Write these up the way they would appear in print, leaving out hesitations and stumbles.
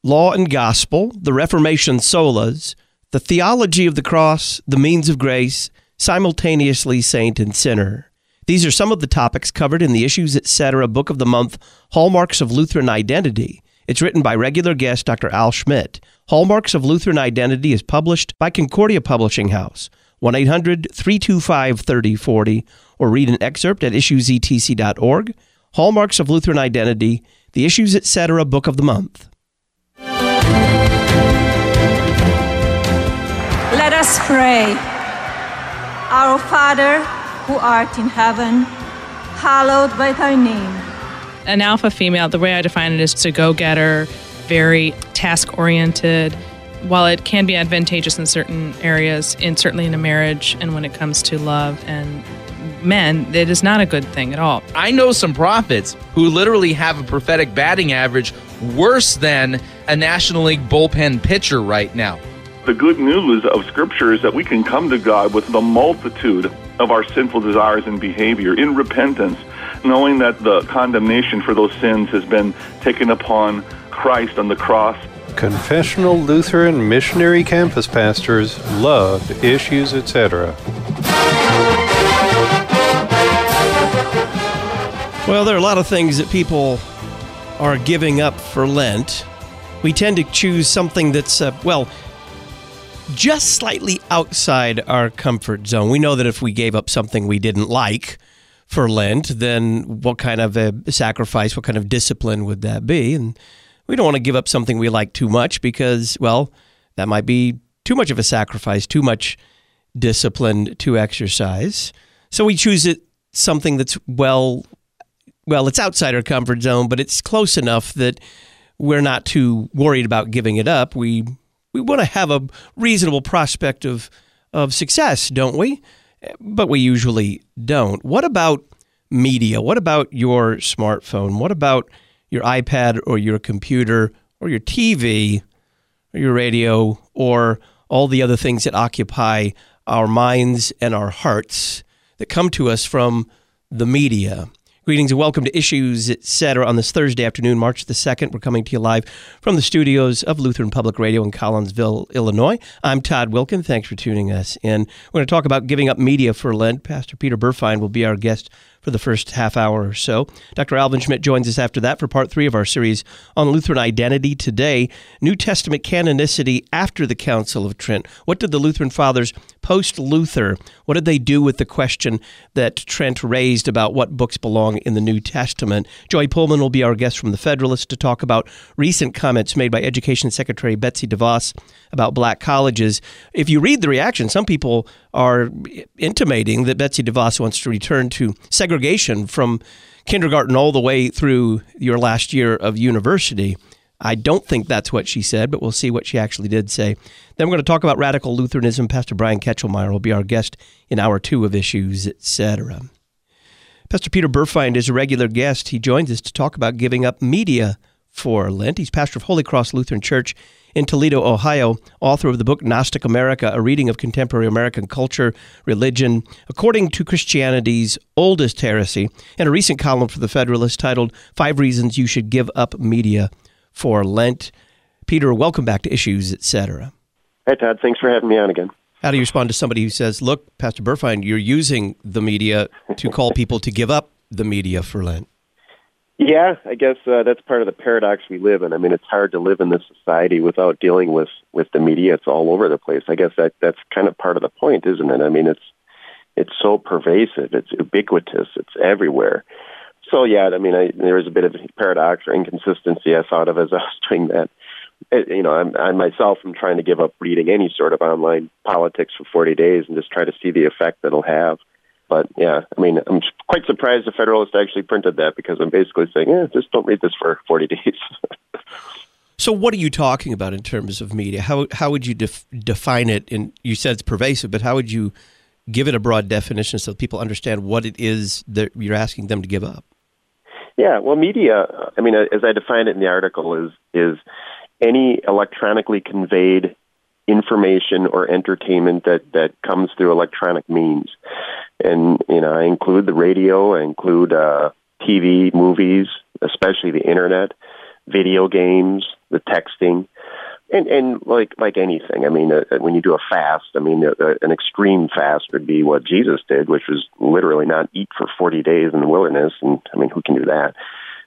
Law and Gospel, the Reformation Solas, the Theology of the Cross, the Means of Grace, Simultaneously Saint and Sinner. These are some of the topics covered in the Issues Etc. Book of the Month, Hallmarks of Lutheran Identity. It's written by regular guest Dr. Al Schmidt. Hallmarks of Lutheran Identity is published by Concordia Publishing House, 1-800-325-3040, or read an excerpt at issuesetc.org. Hallmarks of Lutheran Identity, the Issues Etc. Book of the Month. Let us pray. Our Father, who art in heaven, hallowed be thy name. An alpha female, the way I define it, is a go-getter, very task-oriented. While it can be advantageous in certain areas, certainly in a marriage and when it comes to love and men, it is not a good thing at all. I know some prophets who literally have a prophetic batting average worse than a National League bullpen pitcher right now. The good news of Scripture is that we can come to God with the multitude of our sinful desires and behavior in repentance, knowing that the condemnation for those sins has been taken upon Christ on the cross. Confessional Lutheran Missionary Campus Pastors love Issues Etc. Well, there are a lot of things that people are giving up for Lent. We tend to choose something that's, just slightly outside our comfort zone. We know that if we gave up something we didn't like for Lent, then what kind of a sacrifice, what kind of discipline would that be? And we don't want to give up something we like too much because, that might be too much of a sacrifice, too much discipline to exercise. So we choose something that's, it's outside our comfort zone, but it's close enough that we're not too worried about giving it up. We want to have a reasonable prospect of success, don't we? But we usually don't. What about media? What about your smartphone? What about your iPad or your computer or your TV or your radio or all the other things that occupy our minds and our hearts that come to us from the media? Greetings and welcome to Issues Etc. on this Thursday afternoon, March the 2nd. We're coming to you live from the studios of Lutheran Public Radio in Collinsville, Illinois. I'm Todd Wilkin. Thanks for tuning us in. We're going to talk about giving up media for Lent. Pastor Peter Burfein will be our guest for the first half hour or so. Dr. Alvin Schmidt joins us after that for part 3 of our series on Lutheran identity. Today, New Testament canonicity after the Council of Trent. What did the Lutheran Fathers post-Luther, what did they do with the question that Trent raised about what books belong in the New Testament? Joy Pullman will be our guest from the Federalist to talk about recent comments made by Education Secretary Betsy DeVos about black colleges. If you read the reaction, some people are intimating that Betsy DeVos wants to return to segregation from kindergarten all the way through your last year of university. I don't think that's what she said, but we'll see what she actually did say. Then we're going to talk about radical Lutheranism. Pastor Brian Ketchelmeyer will be our guest in hour 2 of Issues Etc. Pastor Peter Burfein is a regular guest. He joins us to talk about giving up media for Lent. He's pastor of Holy Cross Lutheran Church in Toledo, Ohio, author of the book Gnostic America, a reading of contemporary American culture, religion, according to Christianity's oldest heresy, and a recent column for the Federalist titled 5 Reasons You Should Give Up Media for Lent. Peter, welcome back to Issues Etc. Hi, Todd. Thanks for having me on again. How do you respond to somebody who says, look, Pastor Burfein, you're using the media to call people to give up the media for Lent? Yeah, I guess that's part of the paradox we live in. I mean, it's hard to live in this society without dealing with the media. It's all over the place. I guess that's kind of part of the point, isn't it? I mean, it's so pervasive. It's ubiquitous. It's everywhere. So, yeah, I mean, there was a bit of a paradox or inconsistency I thought of as I was doing that. I myself am trying to give up reading any sort of online politics for 40 days and just try to see the effect that'll have. But, yeah, I mean, I'm quite surprised the Federalist actually printed that because I'm basically saying, just don't read this for 40 days. So what are you talking about in terms of media? How would you define it? And you said it's pervasive, but how would you give it a broad definition so people understand what it is that you're asking them to give up? Yeah, well, media, I mean, as I define it in the article, is any electronically conveyed information or entertainment that comes through electronic means. And, I include the radio, I include TV, movies, especially the internet, video games, the texting, and like anything. I mean, when you do a fast, I mean, an extreme fast would be what Jesus did, which was literally not eat for 40 days in the wilderness. And I mean, who can do that?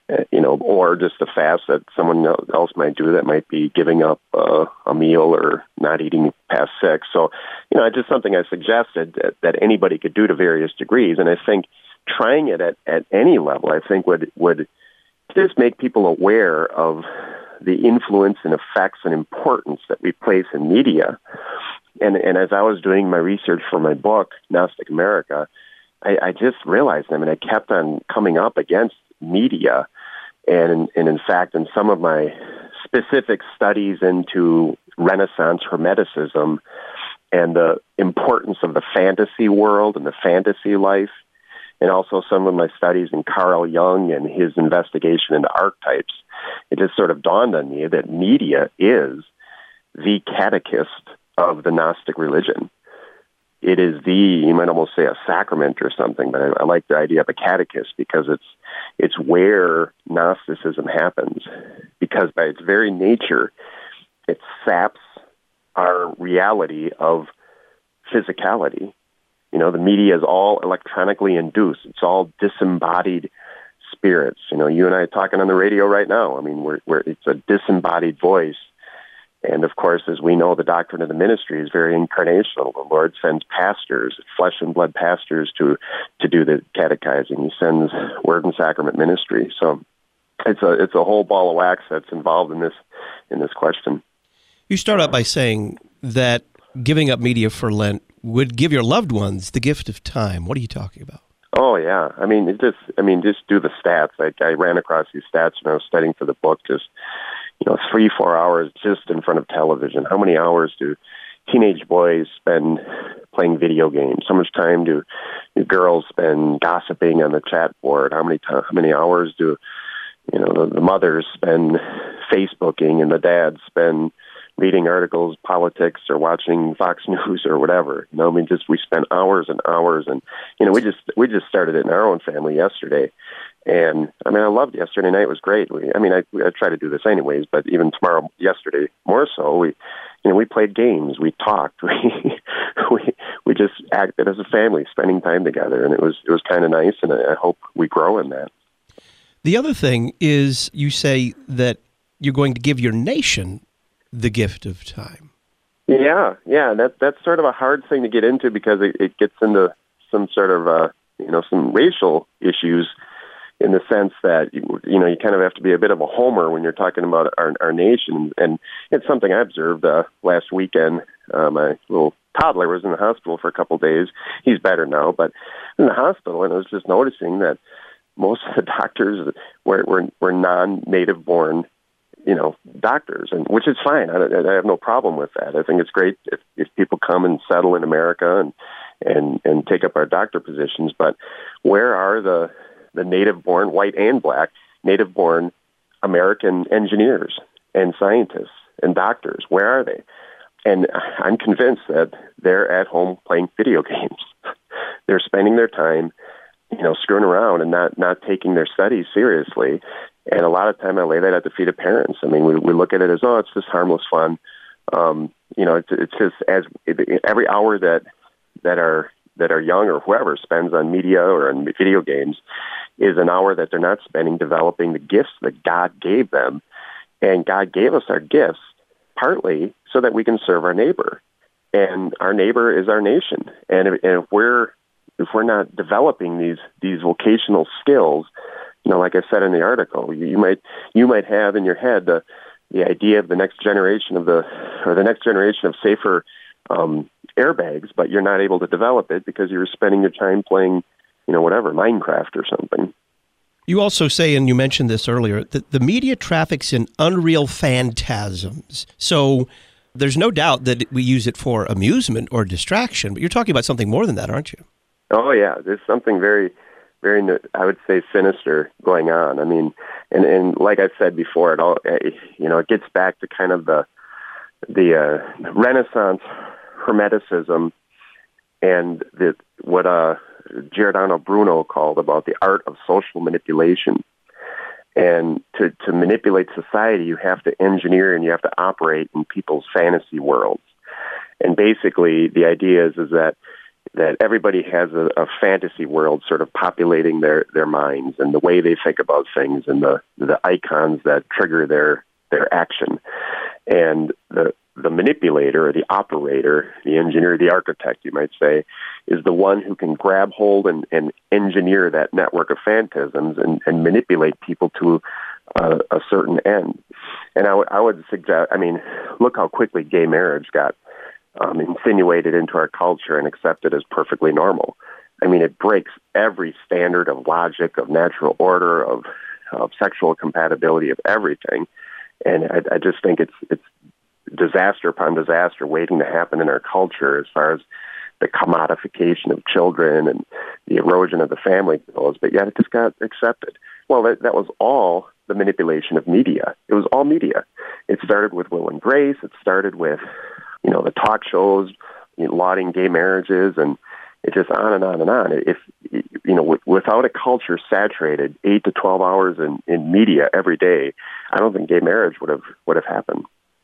Or just a fast that someone else might do that might be giving up a meal or not eating past 6. So, it's just something I suggested that anybody could do to various degrees. And I think trying it at any level, I think would just make people aware of the influence and effects and importance that we place in media. And as I was doing my research for my book, Gnostic America, I just realized, I kept on coming up against media. And in fact, in some of my specific studies into Renaissance Hermeticism and the importance of the fantasy world and the fantasy life, and also some of my studies in Carl Jung and his investigation into archetypes, it just sort of dawned on me that media is the catechist of the Gnostic religion. It is you might almost say a sacrament or something, but I like the idea of a catechist because it's where Gnosticism happens. Because by its very nature, it saps our reality of physicality. The media is all electronically induced. It's all disembodied spirits. You and I are talking on the radio right now. I mean, it's a disembodied voice. And of course, as we know, the doctrine of the ministry is very incarnational. The Lord sends pastors, flesh and blood pastors, to do the catechizing. He sends word and sacrament ministry. So it's a whole ball of wax that's involved in this question. You start out by saying that giving up media for Lent would give your loved ones the gift of time. What are you talking about? Oh yeah, just do the stats. I ran across these stats when I was studying for the book. Just 3-4 hours just in front of television. How many hours do teenage boys spend playing video games? How much time do girls spend gossiping on the chat board? How many hours do the mothers spend Facebooking and the dads spend reading articles, politics, or watching Fox News or whatever? We spend hours and hours, and we just started it in our own family yesterday. And I loved yesterday night. It was great. I try to do this anyways, but even yesterday more so. We played games. We talked. We just acted as a family, spending time together, and it was kind of nice. And I hope we grow in that. The other thing is, you say that you're going to give your nation the gift of time. Yeah. That's sort of a hard thing to get into because it gets into some sort of some racial issues. In the sense that, you kind of have to be a bit of a homer when you're talking about our nation. And it's something I observed last weekend. My little toddler was in the hospital for a couple of days. He's better now, but in the hospital, and I was just noticing that most of the doctors were non-native born, doctors, and which is fine. I have no problem with that. I think it's great if people come and settle in America and take up our doctor positions. But where are the native-born, white and black, native-born American engineers and scientists and doctors? Where are they? And I'm convinced that they're at home playing video games. They're spending their time, screwing around and not taking their studies seriously. And a lot of time I lay that at the feet of parents. We look at it as, it's just harmless fun. It's just every hour that are young or whoever spends on media or on video games is an hour that they're not spending developing the gifts that God gave them. And God gave us our gifts partly so that we can serve our neighbor. And our neighbor is our nation. And if we're not developing these vocational skills, like I said in the article, you might have in your head the idea of the next generation of safer airbags, but you're not able to develop it because you're spending your time playing, Minecraft or something. You also say, and you mentioned this earlier, that the media traffics in unreal phantasms. So there's no doubt that we use it for amusement or distraction, but you're talking about something more than that, aren't you? Oh, yeah. There's something very, very, I would say, sinister going on. And like I said before, it gets back to kind of the Renaissance Hermeticism and what Giordano Bruno called about the art of social manipulation. And to manipulate society, you have to engineer and you have to operate in people's fantasy worlds. And basically, the idea is that everybody has a fantasy world sort of populating their minds and the way they think about things and the icons that trigger their action. And the manipulator or the operator, the engineer, the architect, you might say, is the one who can grab hold and engineer that network of phantasms and manipulate people to a certain end. And I would suggest, look how quickly gay marriage got insinuated into our culture and accepted as perfectly normal. It breaks every standard of logic, of natural order, of sexual compatibility, of everything. And I just think it's disaster upon disaster waiting to happen in our culture as far as the commodification of children and the erosion of the family goes, but yet it just got accepted. Well, that was all the manipulation of media. It was all media. It started with Will and Grace. It started with, the talk shows, lauding gay marriages, and it just on and on and on. If without a culture saturated 8 to 12 hours in media every day, I don't think gay marriage would have happened.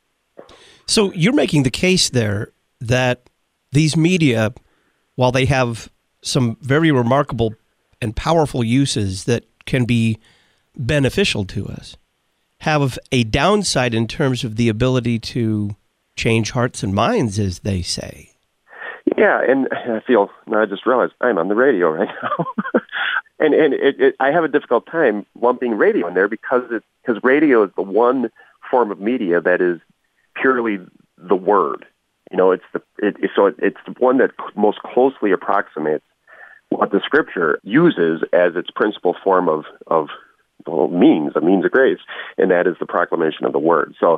So you're making the case there that these media, while they have some very remarkable and powerful uses that can be beneficial to us, have a downside in terms of the ability to change hearts and minds, as they say. Yeah, and I just realized I'm on the radio right now. and I have a difficult time lumping radio in there because radio is the one form of media that is purely the word. It's the one that most closely approximates what the Scripture uses as its principal form of means of grace, and that is the proclamation of the word. So,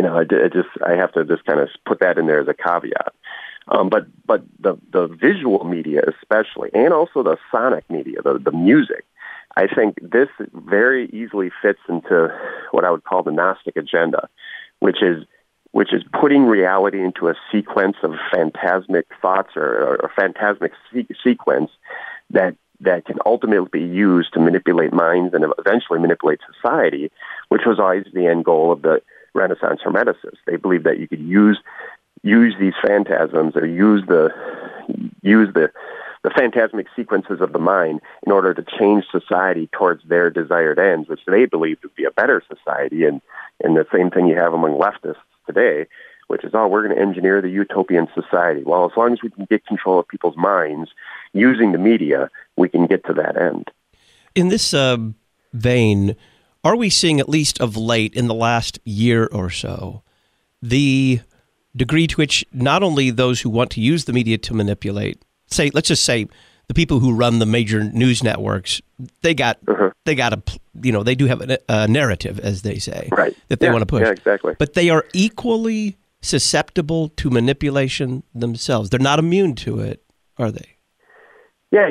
I have to just kind of put that in there as a caveat. But the visual media especially, and also the sonic media, the music, I think this very easily fits into what I would call the Gnostic agenda, which is putting reality into a sequence of phantasmic thoughts or a phantasmic sequence that can ultimately be used to manipulate minds and eventually manipulate society, which was always the end goal of the Renaissance Hermeticists. They believed that you could use these phantasms or use the phantasmic sequences of the mind in order to change society towards their desired ends, which they believed would be a better society. And the same thing you have among leftists today, which is, we're going to engineer the utopian society. Well, as long as we can get control of people's minds using the media, we can get to that end. In this vein, are we seeing, at least of late, in the last year or so, the degree to which not only those who want to use the media to manipulate, let's just say the people who run the major news networks, they do have a narrative, as they say, right, that they want to push. Yeah, exactly. But they are equally susceptible to manipulation themselves. They're not immune to it, are they? Yeah,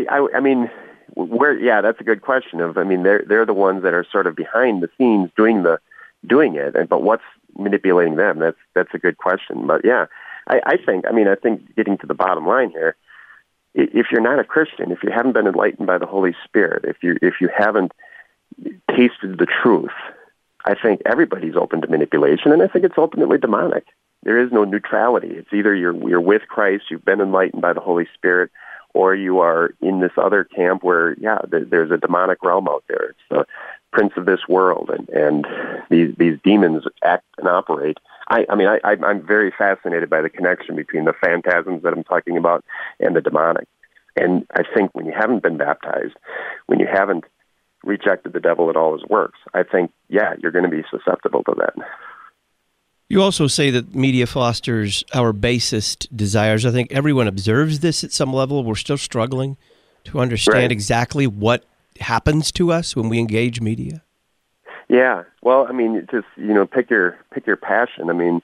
that's a good question. They're the ones that are sort of behind the scenes doing it, but what's manipulating them? That's a good question. But yeah, I think getting to the bottom line here, if you're not a Christian, if you haven't been enlightened by the Holy Spirit, if you haven't tasted the truth, I think everybody's open to manipulation, and I think it's ultimately demonic. There is no neutrality. It's either you're with Christ, you've been enlightened by the Holy Spirit, or you are in this other camp where, there's a demonic realm out there. It's the prince of this world, and these demons act and operate. I'm very fascinated by the connection between the phantasms that I'm talking about and the demonic. And I think when you haven't been baptized, when you haven't rejected the devil at all his works, I think, you're going to be susceptible to that. You also say that media fosters our basest desires. I think everyone observes this at some level. We're still struggling to understand exactly what happens to us when we engage media. Yeah. Well, just, pick your passion. In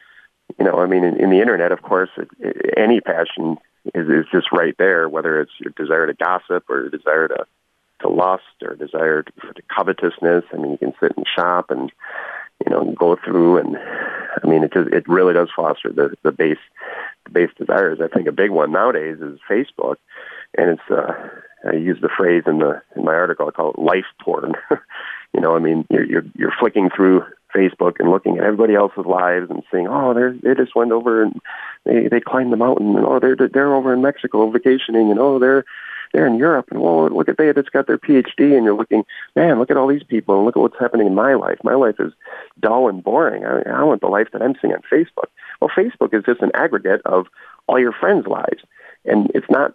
the internet, of course, any passion is just right there, whether it's your desire to gossip or your desire to lust or desire to covetousness. You can sit and shop and, go through, and it really does foster the base desires. I think a big one nowadays is Facebook, and it's I use the phrase in my article, I call it life porn. You know, I mean, you're flicking through Facebook and looking at everybody else's lives and seeing, oh, they just went over and they climbed the mountain, and oh, they're over in Mexico vacationing, and oh, they're in Europe, and whoa, look at they that's got their PhD, and you're looking, man, look at all these people, and look at what's happening in my life. My life is dull and boring. I want the life that I'm seeing on Facebook. Well, Facebook is just an aggregate of all your friends' lives, and it's not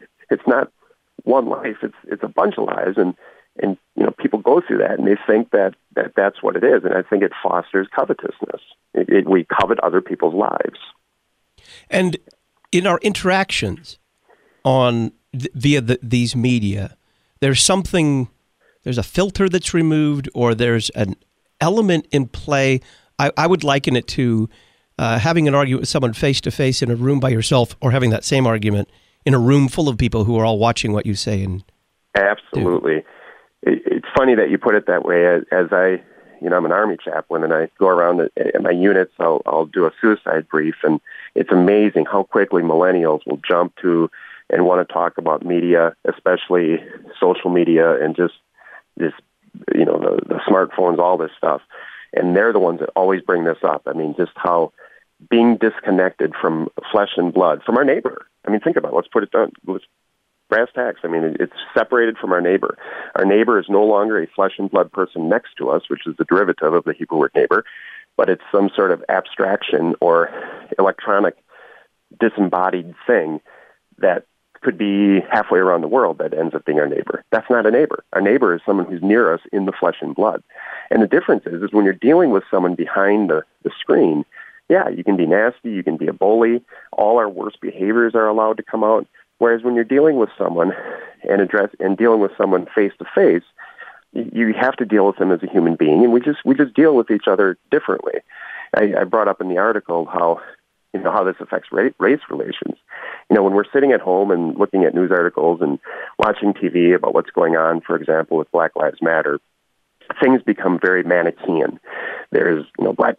one life. It's a bunch of lives, and you know, people go through that, and they think that's what it is, and I think it fosters covetousness. We covet other people's lives. And in our interactions on via these media, there's a filter that's removed, or there's an element in play. I would liken it to having an argument with someone face-to-face in a room by yourself, or having that same argument in a room full of people who are all watching what you say and Absolutely. It's funny that you put it that way. As I'm an Army chaplain, and I go around at my units, I'll do a suicide brief, and it's amazing how quickly millennials will jump to and want to talk about media, especially social media, and just this, you know, the smartphones, all this stuff. And they're the ones that always bring this up. I mean, just how being disconnected from flesh and blood, from our neighbor. I mean, think about it. Let's put it down. Brass tacks. I mean, it's separated from our neighbor. Our neighbor is no longer a flesh and blood person next to us, which is the derivative of the Hebrew word neighbor, but it's some sort of abstraction or electronic disembodied thing that could be halfway around the world that ends up being our neighbor. That's not a neighbor. Our neighbor is someone who's near us in the flesh and blood. And the difference is when you're dealing with someone behind the screen, yeah, you can be nasty, you can be a bully, all our worst behaviors are allowed to come out. Whereas when you're dealing with someone and dealing with someone face to face, you have to deal with them as a human being, and we just deal with each other differently. I brought up in the article how this affects race relations. You know, when we're sitting at home and looking at news articles and watching TV about what's going on, for example, with Black Lives Matter, things become very Manichaean. There's, black,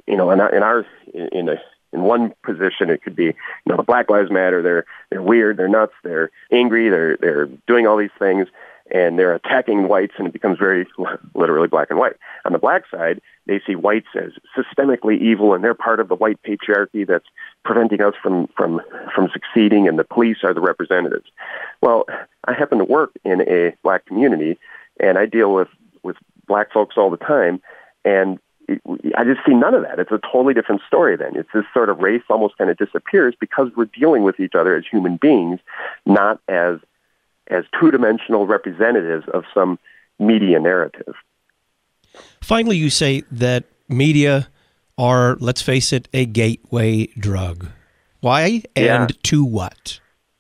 in one position, it could be, the Black Lives Matter, they're weird, they're nuts, they're angry, they're doing all these things, and they're attacking whites, and it becomes very literally black and white. On the black side, they see whites as systemically evil, and they're part of the white patriarchy that's preventing us from succeeding, and the police are the representatives. Well, I happen to work in a black community, and I deal with black folks all the time, and I just see none of that. It's a totally different story then. It's this sort of race almost kind of disappears because we're dealing with each other as human beings, not as two-dimensional representatives of some media narrative. Finally, you say that media are, let's face it, a gateway drug. Why and to what?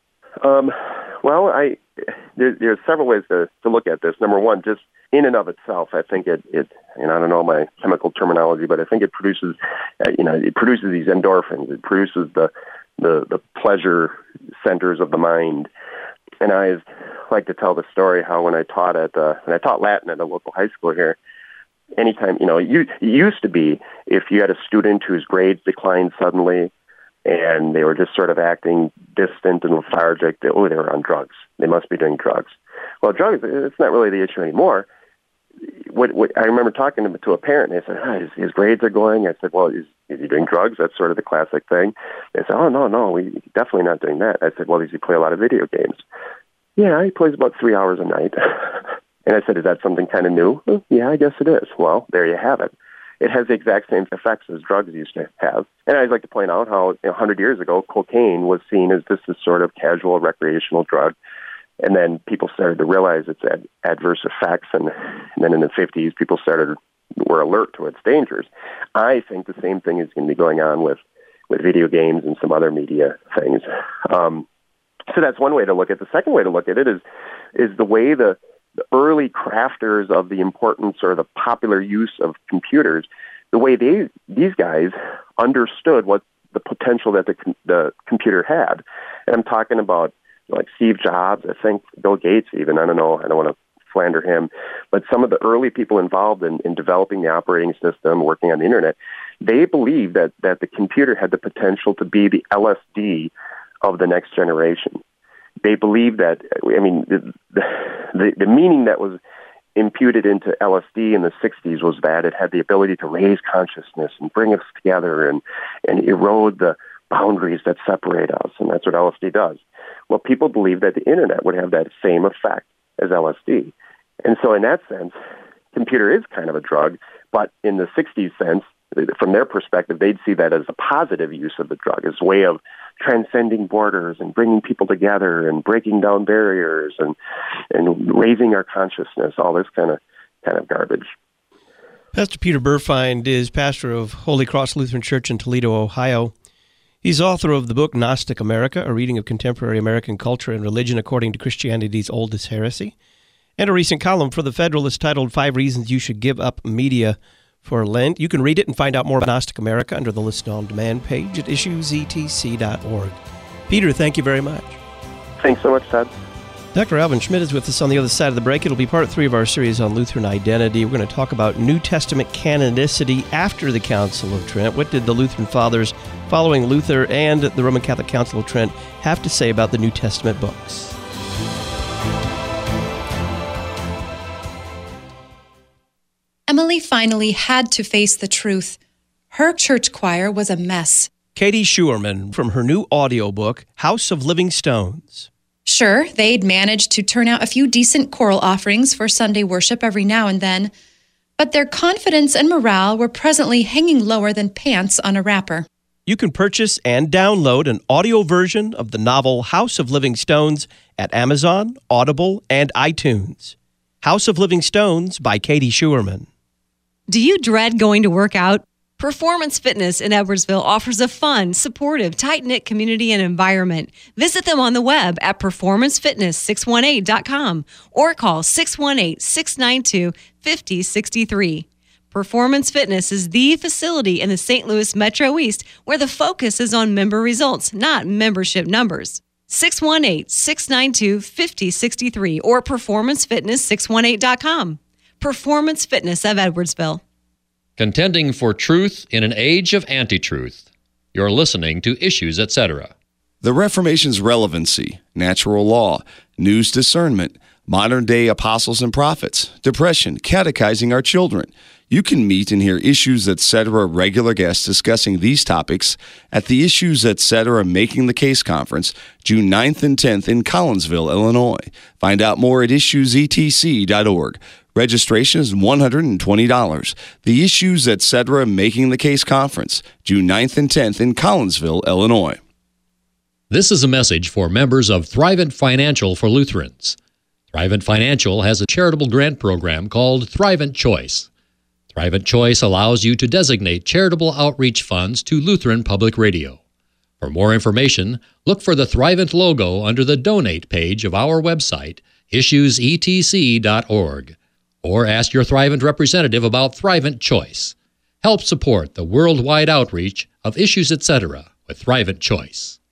Well, there's several ways to look at this. Number one, just in and of itself, I think it and I don't know my chemical terminology, but I think it produces, it produces these endorphins. It produces the pleasure centers of the mind. And I like to tell the story how when I taught Latin at a local high school here, anytime, it used to be if you had a student whose grades declined suddenly and they were just sort of acting distant and lethargic, they were on drugs. They must be doing drugs. Well, drugs, it's not really the issue anymore. What I remember talking to a parent, and they said, his grades are going. I said, well, is he doing drugs? That's sort of the classic thing. They said, oh, no, we're definitely not doing that. I said, well, does he play a lot of video games? Yeah, he plays about 3 hours a night. And I said, is that something kind of new? Well, yeah, I guess it is. Well, there you have it. It has the exact same effects as drugs used to have. And I'd like to point out how 100 years ago, cocaine was seen as this sort of casual recreational drug. And then people started to realize its adverse effects. And then in the 50s, people were alert to its dangers. I think the same thing is going to be going on with video games and some other media things. So that's one way to look at it. The second way to look at it is the way the early crafters of the importance or the popular use of computers, the way these guys understood what the potential that the computer had. And I'm talking about like Steve Jobs, I think Bill Gates even, I don't know, I don't want to slander him, but some of the early people involved in developing the operating system, working on the internet, they believed that the computer had the potential to be the LSD of the next generation. They believed that, the meaning that was imputed into LSD in the 60s was that it had the ability to raise consciousness and bring us together and erode the boundaries that separate us, and that's what LSD does. Well, people believe that the internet would have that same effect as LSD. And so in that sense, computer is kind of a drug, but in the 60s sense, from their perspective, they'd see that as a positive use of the drug, as a way of transcending borders and bringing people together and breaking down barriers and raising our consciousness, all this kind of garbage. Pastor Peter Burfeind is pastor of Holy Cross Lutheran Church in Toledo, Ohio. He's author of the book Gnostic America, a reading of contemporary American culture and religion according to Christianity's oldest heresy, and a recent column for The Federalist titled 5 Reasons You Should Give Up Media for Lent. You can read it and find out more about Gnostic America under the Listen On Demand page at issuesetc.org. Peter, thank you very much. Thanks so much, Todd. Dr. Alvin Schmidt is with us on the other side of the break. It'll be part 3 of our series on Lutheran identity. We're going to talk about New Testament canonicity after the Council of Trent. What did the Lutheran Fathers following Luther and the Roman Catholic Council of Trent have to say about the New Testament books? Emily finally had to face the truth. Her church choir was a mess. Katie Schuerman from her new audiobook, House of Living Stones. Sure, they'd managed to turn out a few decent choral offerings for Sunday worship every now and then, but their confidence and morale were presently hanging lower than pants on a wrapper. You can purchase and download an audio version of the novel House of Living Stones at Amazon, Audible, and iTunes. House of Living Stones by Katie Schuerman. Do you dread going to work out? Performance Fitness in Edwardsville offers a fun, supportive, tight-knit community and environment. Visit them on the web at performancefitness618.com or call 618-692-5063. Performance Fitness is the facility in the St. Louis Metro East where the focus is on member results, not membership numbers. 618-692-5063 or performancefitness618.com. Performance Fitness of Edwardsville. Contending for truth in an age of anti-truth. You're listening to Issues, Etc. The Reformation's relevancy, natural law, news discernment, modern-day apostles and prophets, depression, catechizing our children. You can meet and hear Issues, Etc. regular guests discussing these topics at the Issues, Etc. Making the Case Conference, June 9th and 10th in Collinsville, Illinois. Find out more at issuesetc.org. Registration is $120. The Issues, Etc. Making the Case Conference, June 9th and 10th in Collinsville, Illinois. This is a message for members of Thrivent Financial for Lutherans. Thrivent Financial has a charitable grant program called Thrivent Choice. Thrivent Choice allows you to designate charitable outreach funds to Lutheran Public Radio. For more information, look for the Thrivent logo under the Donate page of our website, issuesetc.org. Or ask your Thrivent representative about Thrivent Choice. Help support the worldwide outreach of Issues, Etc. with Thrivent Choice.